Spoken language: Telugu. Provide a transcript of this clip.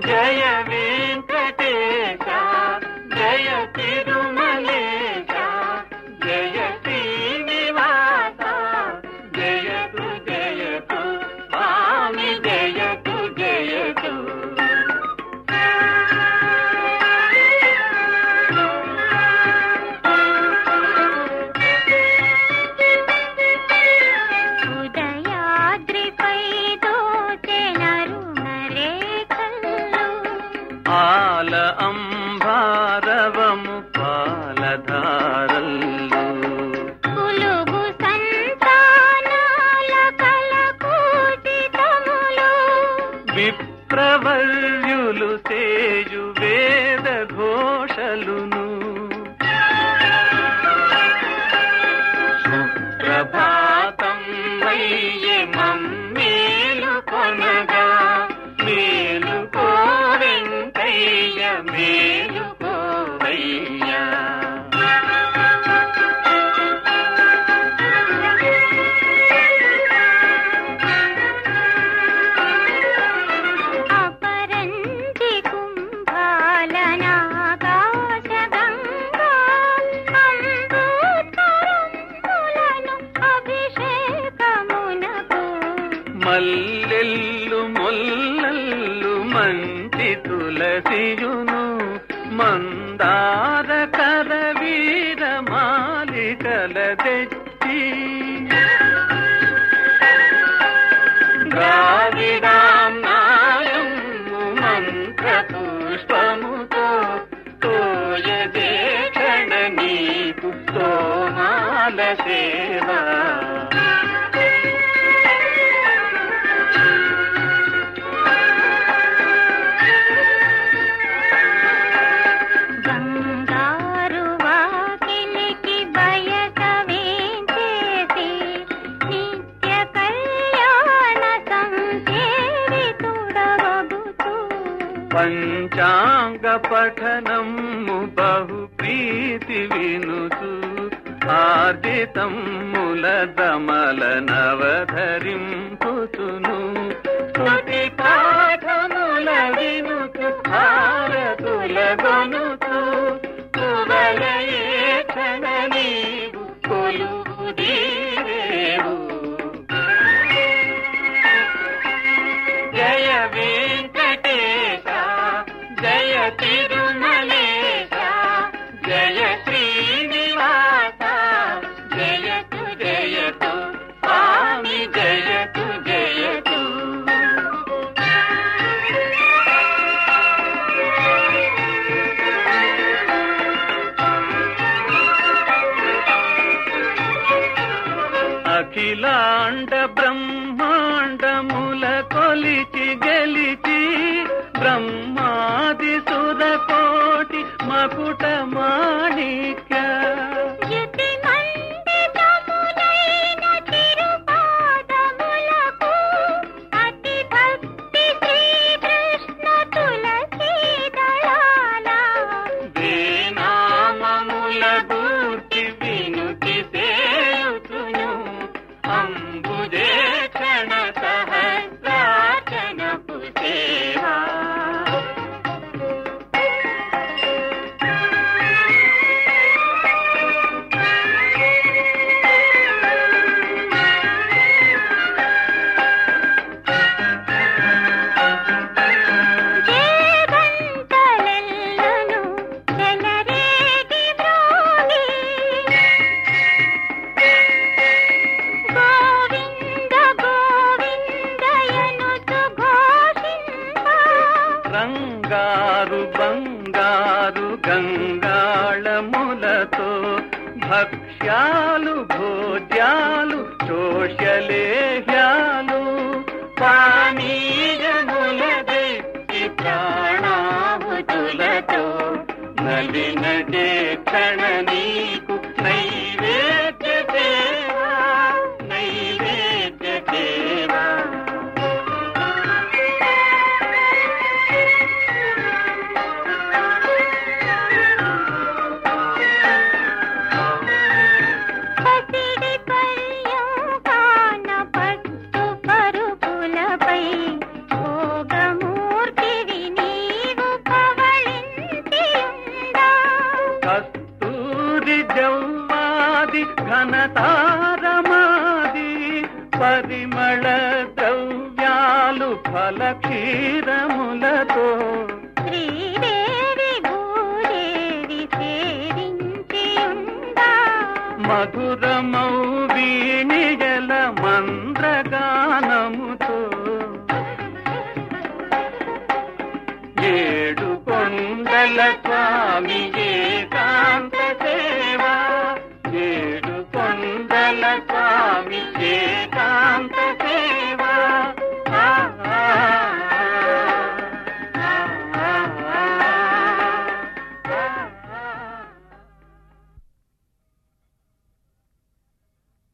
జయ వెంకటేశ జయ తిరుమలేశ జయ శ్రీనివాస జయతు జయతు స్వామి జయతు జయతు. ఆల అంబారవము పాలధారల్లు పులుగు సంతానాల కలకూజితములు విప్రవర్యులు సేయు వేద ఘోషలును సుప్రభాతం వయ్యే మమ్మేలు కొనగా మేలుకోవెంకయ్య మేలుకోవయ్యా. అపరంజి కుంభాలనాకాశగంగా అంబుతరంబులను అభిషేకమునకు మల్లెల్లు మొల్లల్లు మంచి తులసియును మందార కరవీర మాలికల తెచ్చి ద్రావిడాన్నాయము మంత్ర పుష్పముతో తోయదేక్షణ నీకు తోమాల సేవా. బంగారు వాకిలికి బయట వేంచేసి నిత్య కళ్యాణ సంసేవితుడవగుతూ పంచాంగ పఠనము బహు ప్రీతి వినుచు ఆర్జితముల దమల నవధరింపుచును స్తుతి పాఠముల వినుచు భారతుల గొనుచు కువలయే క్షణ నీవు కొలువు దీవేవు. జయ వెంకటేశ జయ తిరుమలేశ జయ శ్రీనివాస జయతు జయతు స్వామి జయతు జయతు. అఖిలాండ బ్రహ్మాండముల కొలిచి గెలిచి బ్రహ్మాది సురకోటి మకుట మాణిక్య యుతి మండితములైన తిరుపాదములకు అతి భక్తి శ్రీకృష్ణ తులసీదళాల వేనామముల గూర్చి వినుతి సేయుచును అంబుజేక్షణ సహస్రాచనపు సేవా. జయగంటలెల్లను చెలరేగి మ్రోగి గోవింద గోవిందయనుచు ఘోషింప రంగారు బంగారు గంగాళములతో భక్ష్యాలు భోజ్యాలు చోష్యలేహ్యాలు పానీయముల దెత్తి ప్రాణాహుతులతో నలినటే క్షణ నీకు నైవేద్య సేవా నైవేద్య సేవా. పసిడి పల్యం కాన పట్టు పరుపులపై భోగమూర్తివి నీవే మధురమౌ వీణిగల మంద్రగానముతో ఏడు కొండల స్వామి